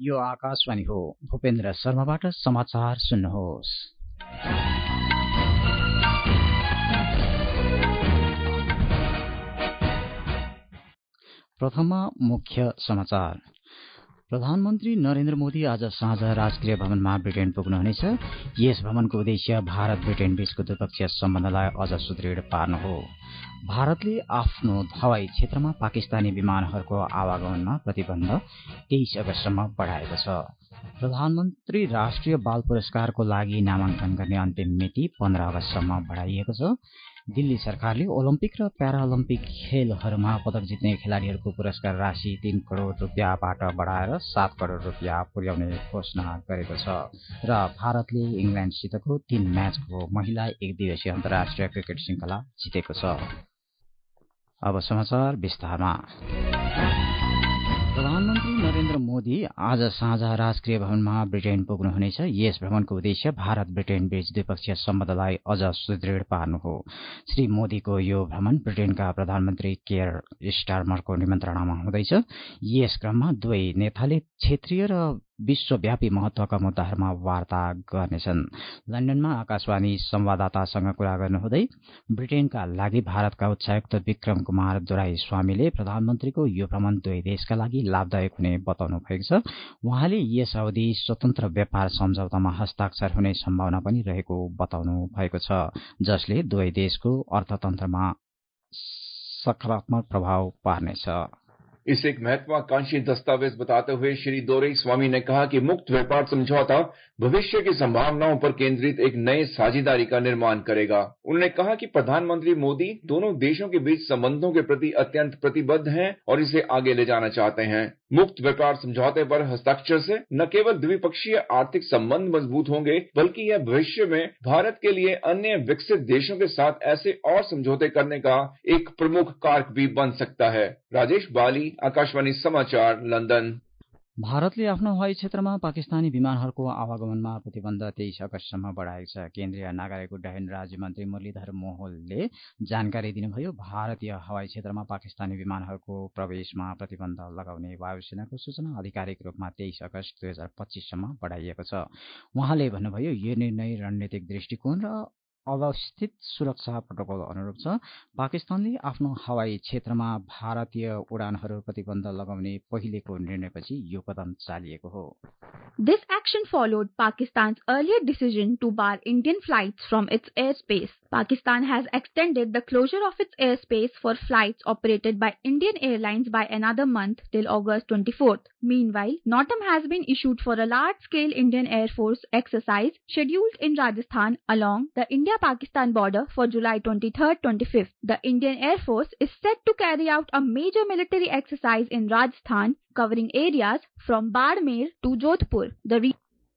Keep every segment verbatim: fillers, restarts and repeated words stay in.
यो आकाशवाणी हो। भूपेन्द्र शर्माबाट समाचार सुन्नुहोस्। प्रथममा मुख्य समाचार। प्रधानमन्त्री नरेन्द्र मोदी आज साँझ राष्ट्रिय भवनमा ब्रिटेन पुग्नुहुनेछ। यस भ्रमणको उद्देश्य भारत ब्रिटेन बीचको द्विपक्षीय सम्बन्धलाई अझ सुदृढ पार्नु हो। भारतले आफ्नो हवाई क्षेत्रमा पाकिस्तानी विमानहरूको आवागमनमा प्रतिबन्ध तेइस अगस्तसम्म बढ़ाएको छ। प्रधानमन्त्री राष्ट्रिय बाल पुरस्कारको लागि नामाङ्कन गर्ने अन्तिम मिति पन्ध्र अगस्तसम्म बढ़ाइएको छ। दिल्ली सरकारले ओलम्पिक र प्याराओलम्पिक खेलहरूमा पदक जित्ने खेलाड़ीहरूको पुरस्कार राशि तीन करोड़ रुपियाँबाट बढ़ाएर सात करोड़ रुपियाँ पुर्याउने घोषणा गरेको छ र भारतले इंग्ल्याण्डसितको तीन म्याचको महिला एक दिवसीय अन्तर्राष्ट्रिय क्रिकेट श्रृंखला जितेको छ। अब समाचार विस्तारमा। प्रधानमन्त्री नरेन्द्र मोदी आज साँझ राष्ट्रिय भवनमा ब्रिटेन पुग्नुहुनेछ। यस भ्रमणको उद्देश्य भारत ब्रिटेन बीच द्विपक्षीय सम्बन्धलाई अझ सुदृढ पार्नु हो। श्री मोदीको यो भ्रमण ब्रिटेनका प्रधानमन्त्री केयर स्टारमरको निमन्त्रणामा हुँदैछ। यस क्रममा दुवै नेताले क्षेत्रीय र विश्वव्यापी महत्वका मुद्दाहरूमा वार्ता गर्नेछन्। लन्डनमा आकाशवाणी संवाददातासँग कुरा गर्नुहुँदै ब्रिटेनका लागि भारतका उच्चायुक्त विक्रम कुमार दोराई स्वामीले प्रधानमन्त्रीको यो भ्रमण दुवै देशका लागि लाभदायक हुने बताउनु भएको छ। उहाँले यस अवधि स्वतन्त्र व्यापार सम्झौतामा हस्ताक्षर हुने सम्भावना पनि रहेको बताउनु भएको छ, जसले दुवै देशको अर्थतन्त्रमा सकारात्मक प्रभाव पार्नेछ। इसे एक महत्वाकांक्षी दस्तावेज बताते हुए श्री दोरई स्वामी ने कहा कि मुक्त व्यापार समझौता भविष्य की संभावनाओं पर केंद्रित एक नए साझेदारी का निर्माण करेगा। उन्होंने कहा कि प्रधानमंत्री मोदी दोनों देशों के बीच संबंधों के प्रति अत्यंत प्रतिबद्ध हैं और इसे आगे ले जाना चाहते हैं। मुक्त व्यापार समझौते पर हस्ताक्षर से न केवल द्विपक्षीय आर्थिक संबंध मजबूत होंगे, बल्कि यह भविष्य में भारत के लिए अन्य विकसित देशों के साथ ऐसे और समझौते करने का एक प्रमुख कारक भी बन सकता है। राजेश बाली, आकाशवाणी समाचार, लंदन। भारतले आफ्नो हवाई क्षेत्रमा पाकिस्तानी विमानहरूको आवागमनमा प्रतिबन्ध तेइस अगस्तसम्म बढ़ाएको छ। केन्द्रीय नागरिक उड्डयन राज्य मन्त्री मुरलीधर मोहोलले जानकारी दिनुभयो। भारतीय हवाई क्षेत्रमा पाकिस्तानी विमानहरूको प्रवेशमा प्रतिबन्ध लगाउने वायुसेनाको सूचना आधिकारिक रूपमा तेइस अगस्त दुई हजार पच्चीससम्म बढ़ाइएको छ। उहाँले भन्नुभयो, यो निर्णय रणनीतिक दृष्टिकोण र अवस्थित सुरक्षा प्रोटोकल अनुरूप छ। पाकिस्तानले आफ्नो हवाई क्षेत्रमा भारतीय उडानहरू प्रतिबन्ध लगाउने पहिलेको निर्णयपछि यो कदम चालिएको हो। This action followed Pakistan's earlier decision to bar Indian flights from its airspace. Pakistan has extended the closure of its airspace for flights operated by Indian Airlines by another month till August twenty-fourth. Meanwhile, NOTAM has been issued for a large-scale Indian Air Force exercise scheduled in Rajasthan along the India-Pakistan border for July twenty-third to twenty-fifth. The Indian Air Force is set to carry out a major military exercise in Rajasthan covering areas from Badmer to Jodhpur. The re-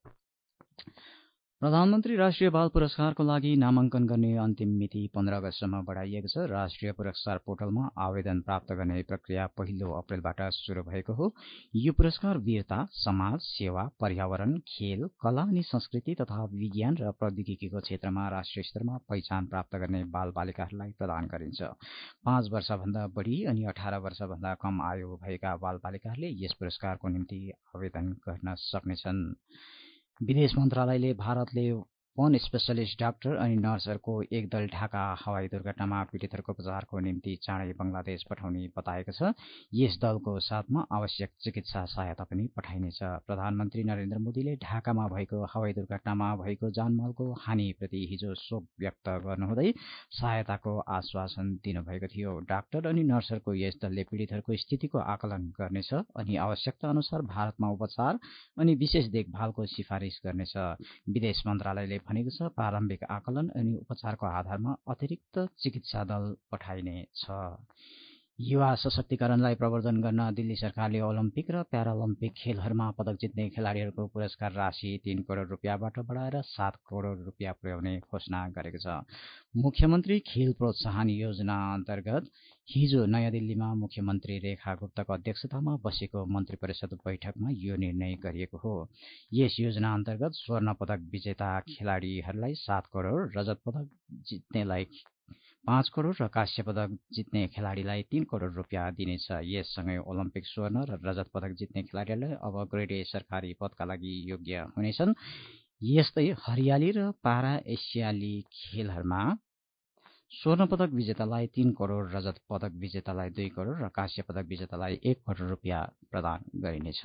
प्रधानमन्त्री राष्ट्रिय बाल पुरस्कारको लागि नामाङ्कन गर्ने अन्तिम मिति पन्ध्र अगस्तसम्म बढ़ाइएको छ। राष्ट्रिय पुरस्कार पोर्टलमा आवेदन प्राप्त गर्ने प्रक्रिया पहिलो अप्रेलबाट शुरू भएको हो। यो पुरस्कार वीरता, समाज सेवा, पर्यावरण, खेल, कला अनि संस्कृति तथा विज्ञान र प्रौद्योगिकीको क्षेत्रमा राष्ट्रिय स्तरमा पहिचान प्राप्त गर्ने बाल बालिकाहरूलाई प्रदान गरिन्छ। पाँच वर्षभन्दा बढ़ी अनि अठार वर्षभन्दा कम आयु भएका बाल बालिकाहरूले यस पुरस्कारको निम्ति आवेदन गर्न सक्नेछन्। विदेश मन्त्रालयले भारतले वन स्पेशलिस्ट डाक्टर अनि नर्सहरूको एक दल ढाका हवाई दुर्घटनामा पीड़ितहरूको उपचारको निम्ति चाँडै बंगलादेश पठाउने बताएको छ। यस दलको साथमा आवश्यक चिकित्सा सहायता पनि पठाइनेछ। प्रधानमन्त्री नरेन्द्र मोदीले ढाकामा भएको हवाई दुर्घटनामा भएको जानमालको हानिप्रति हिजो शोक व्यक्त गर्नुहुँदै सहायताको आश्वासन दिनुभएको थियो। डाक्टर अनि नर्सहरूको यस दलले पीड़ितहरूको स्थितिको आकलन गर्नेछ अनि आवश्यकता अनुसार भारतमा उपचार अनि विशेष देखभालको सिफारिस गर्नेछ। विदेश मन्त्रालयले भनेको छ, प्रारम्भिक आकलन अनि उपचारको आधारमा अतिरिक्त चिकित्सा दल पठाइनेछ। युवा सशक्तिकरणलाई प्रवर्धन गर्न दिल्ली सरकारले ओलम्पिक र प्याराओलम्पिक खेलहरूमा पदक जित्ने खेलाड़ीहरूको पुरस्कार राशि तीन करोड़ रुपियाँबाट बढ़ाएर सात करोड़ रुपियाँ पुर्याउने घोषणा गरेको छ। मुख्यमन्त्री खेल प्रोत्साहन योजना अन्तर्गत हिजो नयाँ दिल्लीमा मुख्यमन्त्री रेखा गुप्ताको अध्यक्षतामा बसेको मन्त्री परिषद बैठकमा यो निर्णय गरिएको हो। यस योजना अन्तर्गत स्वर्ण पदक विजेता खेलाड़ीहरूलाई सात करोड़, रजत पदक जित्नेलाई पाँच करोड र कांस्य पदक जित्ने खेलाडीलाई तीन करोड रुपियाँ दिनेछ। यससँगै ओलम्पिक स्वर्ण र रजत पदक जित्ने खेलाडीलाई अब ग्रेड ए सरकारी पदका लागि योग्य हुनेछन्। यस्तै हरियाली र पारा एसियाली खेलहरूमा स्वर्ण पदक विजेतालाई तीन करोड, रजत पदक विजेतालाई दुई करोड र कांस्य पदक विजेतालाई एक करोड रुपियाँ प्रदान गरिनेछ।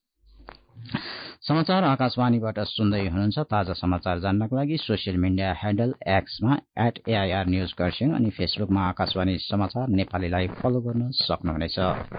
समाचार आकाशवाणीबाट सुन्दै हुनुहुन्छ। ताजा समाचार जान्नको लागि सोसियल मिडिया ह्यान्डल एक्समा एट एआइआर न्यूज खरसाङ अनि फेसबुकमा आकाशवाणी समाचार नेपालीलाई फलो गर्न सक्नुहुनेछ।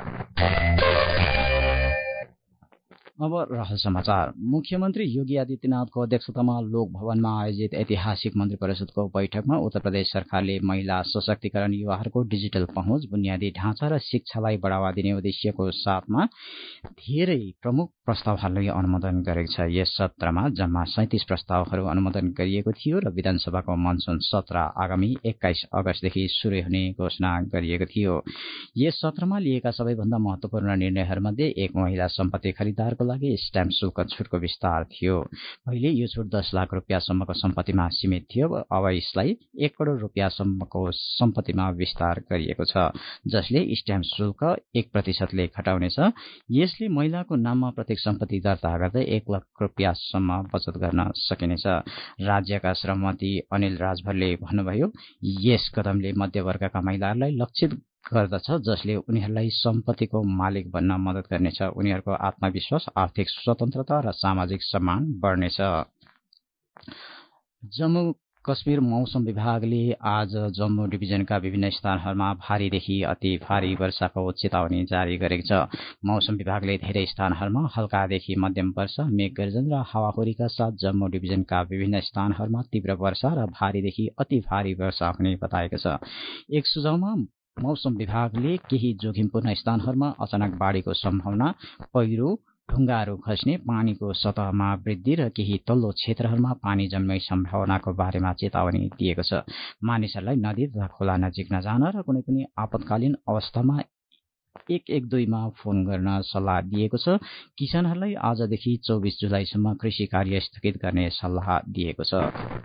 अब रहल समाचार। मुख्यमन्त्री योगी आदित्यनाथको अध्यक्षतामा लोक भवनमा आयोजित ऐतिहासिक मन्त्री परिषदको बैठकमा उत्तर प्रदेश सरकारले महिला सशक्तिकरण, युवाहरूको डिजिटल पहुँच, बुनियादी ढाँचा र शिक्षालाई बढ़ावा दिने उद्देश्यको साथमा धेरै प्रमुख प्रस्तावहरूलाई अनुमोदन गरेको छ। यस सत्रमा जम्मा सैंतीस प्रस्तावहरू अनुमोदन गरिएको थियो र विधानसभाको मनसुन सत्र आगामी एक्काइस अगस्तदेखि शुरू हुने घोषणा गरिएको थियो। यस सत्रमा लिएका सबैभन्दा महत्वपूर्ण निर्णयहरूमध्ये एक महिला सम्पत्ति खरिदारको लागि स्ट्याम्प शुल्क छुटको विस्तार थियो। पहिले यो छुट दस लाख रुपियाँसम्मको सम्पत्तिमा सीमित थियो, अब यसलाई एक करोड रुपियाँसम्मको सम्पत्तिमा विस्तार गरिएको छ, जसले स्ट्याम्प शुल्क एक प्रतिशतले घटाउनेछ। यसले महिलाको नाममा प्रत्येक सम्पत्ति दर्ता गर्दै एक लाख रुपियाँसम्म बचत गर्न सकिनेछ। राज्यका श्रम मन्त्री अनिल राजभरले भन्नुभयो, यस कदमले मध्यवर्गका महिलाहरूलाई लक्षित गर्दछ, जसले उनीहरूलाई सम्पत्तिको मालिक बन्न मद्दत गर्नेछ। उनीहरूको आत्मविश्वास, आर्थिक स्वतन्त्रता र सामाजिक सम्मान बढ्नेछ। जम्मू कश्मीर मौसम विभागले आज जम्मू डिभिजनका विभिन्न स्थानहरूमा भारीदेखि अति भारी वर्षाको चेतावनी जारी गरेको छ। मौसम विभागले धेरै स्थानहरूमा हल्कादेखि मध्यम वर्षा, मेघगर्जन र हावाहुरीका साथ जम्मू डिभिजनका विभिन्न स्थानहरूमा तीव्र वर्षा र भारीदेखि अति भारी वर्षा हुने बताएको छ। एक सुझावमा मौसम विभागले केही जोखिमपूर्ण स्थानहरूमा अचानक बाढीको सम्भावना, पहिरो, ढुङ्गाहरू खस्ने, पानीको सतहमा वृद्धि र केही तल्लो क्षेत्रहरूमा पानी जम्ने सम्भावनाको बारेमा चेतावनी दिएको छ। मानिसहरूलाई नदी तथा खोला नजिक नजान र कुनै पनि आपतकालीन अवस्थामा एक एक दुईमा फोन गर्न सल्लाह दिएको छ। किसानहरूलाई आजदेखि चौबिस जुलाईसम्म कृषि कार्य स्थगित गर्ने सल्लाह दिएको छ।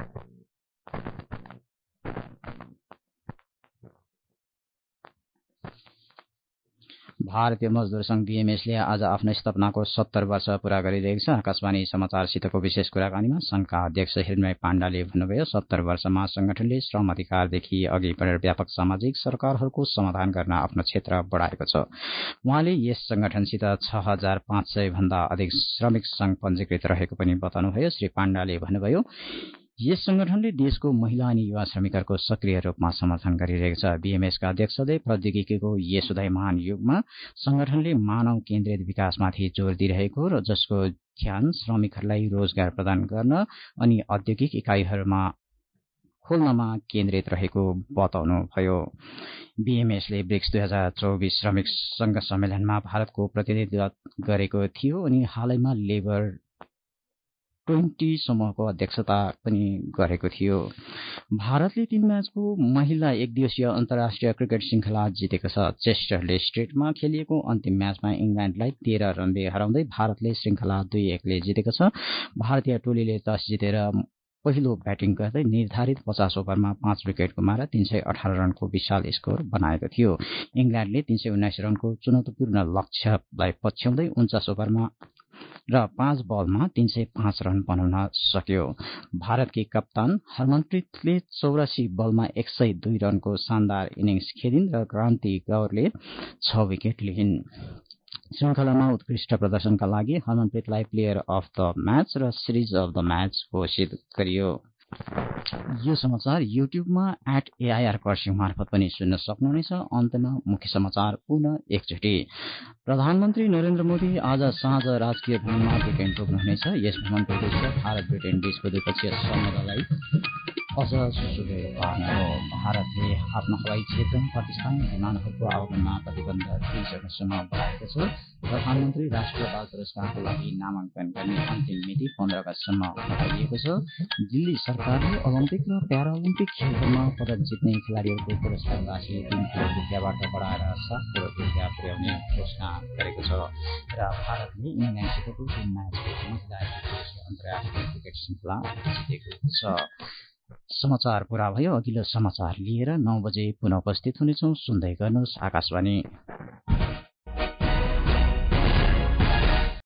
भारतीय मजदूर संघ बीएमएसले आज आफ्नो स्थापनाको सत्तर वर्ष पूरा गरिरहेको छ। आकाशवाणी समाचारसितको विशेष कुराकानीमा संघका अध्यक्ष हिरण्मय पाण्डाले भन्नुभयो, सत्तर वर्षमा संगठनले श्रम अधिकारदेखि अघि बढेर व्यापक सामाजिक सरकारहरूको समाधान गर्न आफ्नो क्षेत्र बढाएको छ। उहाँले यस संगठनसित छ हजार पाँच सय भन्दा अधिक श्रमिक संघ पञ्जीकृत रहेको पनि बताउनुभयो। श्री पाण्डाले भन्नुभयो, यस संगठनले देशको महिला अनि युवा श्रमिकहरूको सक्रिय रूपमा समर्थन गरिरहेको छ। बीएमएसका अध्यक्षले प्रौद्योगिकीको यस उदयमान युगमा संगठनले मानव केन्द्रित विकासमाथि जोड़ दिइरहेको र जसको ध्यान श्रमिकहरूलाई रोजगार प्रदान गर्न अनि औद्योगिक इकाइहरूमा खोल्नमा केन्द्रित रहेको बताउनुभयो। बीएमएसले ब्रिक्स दुई हजार चौबिस श्रमिक संघ सम्मेलनमा भारतको प्रतिनिधित्व गरेको थियो अनि हालैमा लेबर ट्वेन्टी समूहको अध्यक्षता पनि गरेको थियो। भारतले तीन म्याचको महिला एक दिवसीय अन्तर्राष्ट्रिय क्रिकेट श्रृंखला जितेको छ। चेस्टरले स्ट्रेटमा खेलिएको अन्तिम म्याचमा इंग्ल्याण्डलाई तेह्र रनले हराउँदै भारतले श्रृंखला दुई एकले जितेको छ। भारतीय टोलीले टस जितेर पहिलो ब्याटिङ गर्दै निर्धारित पचास ओभरमा पाँच विकेट गुमाएर तीन सय अठार रनको विशाल स्कोर बनाएको थियो। इंग्ल्याण्डले तीन सय उन्नाइस रनको चुनौतीपूर्ण लक्ष्यलाई पछ्याउँदै उन्चास ओभरमा र पाँच बलमा तीन सय पाँच रन बनाउन सक्यो। भारतकी कप्तान हरमनप्रीतले चौरासी बलमा एक सय दुई रनको शानदार इनिंग्स खेलिन् र क्रान्ति गौरले छ विकेट लिइन्। श्रृंखलामा उत्कृष्ट प्रदर्शनका लागि हरमनप्रीतलाई प्लेयर अफ द म्याच र सिरिज अफ द म्याच घोषित गरियो। यो समाचार युट्युबमा एट एआइआर खरसाङ मार्फत पनि सुन्न सक्नुहुनेछ। अन्तमा मुख्य समाचार पुनः एकचोटि। प्रधानमन्त्री नरेन्द्र मोदी आज साँझ राजकीय भ्रमणमा ब्रिटेन पुग्नुहुनेछ। यस भ्रमणको उद्देश्य भारत ब्रिटेन बीचको द्विपक्षीय सम्बन्धलाई अझ सुदृढ पार्न हो। भारतले आफ्नो हवाई क्षेत्रमा पाकिस्तानी विमानहरूको आगमनमा प्रतिबन्ध तीस अगस्तसम्म बढ़ाएको छ। प्रधानमन्त्री राष्ट्रिय बाल पुरस्कारको लागि नामाङ्कन गर्ने अन्तिम मिति पन्ध्र अगस्तसम्म बढ़ाइएको छ। दिल्ली सरकारले ओलम्पिक र प्याराओलम्पिक खेलहरूमा पदक जित्ने खेलाड़ीहरूको पुरस्कार राशि तीन करोड़ रुपियाँबाट बढ़ाएर सात करोड़ रुपियाँ पुर्याउने घोषणा गरेको छ। र भारतले इंग्ल्याण्डसितको तीन म्याचको महिला अन्तर्राष्ट्रिय क्रिकेट श्रृंखला जितेको छ। समाचार पूरा भयो। अघिल्लो समाचार लिएर नौ बजे पुनः उपस्थित हुनेछौँ। सुन्दै गर्नुहोस् आकाशवाणी।